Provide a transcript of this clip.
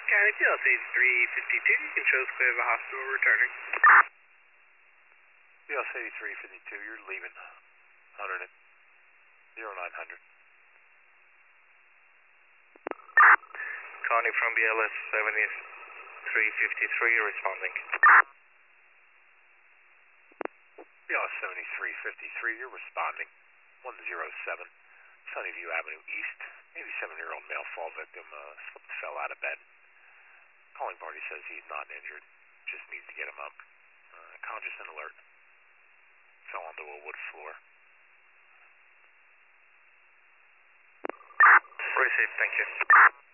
County PLS 8352, you can show us clear of the hospital returning. PLS 8352, you're leaving. 100 at 0900. Connie from BLS 7353 responding. BLS 7353, you're responding. 107 Sunnyview Avenue East. 87-year-old male fall victim slipped, fell out of bed. Calling party says he's not injured, just needs to get him up. Conscious and alert. Fell onto a wood floor. Very safe, thank you.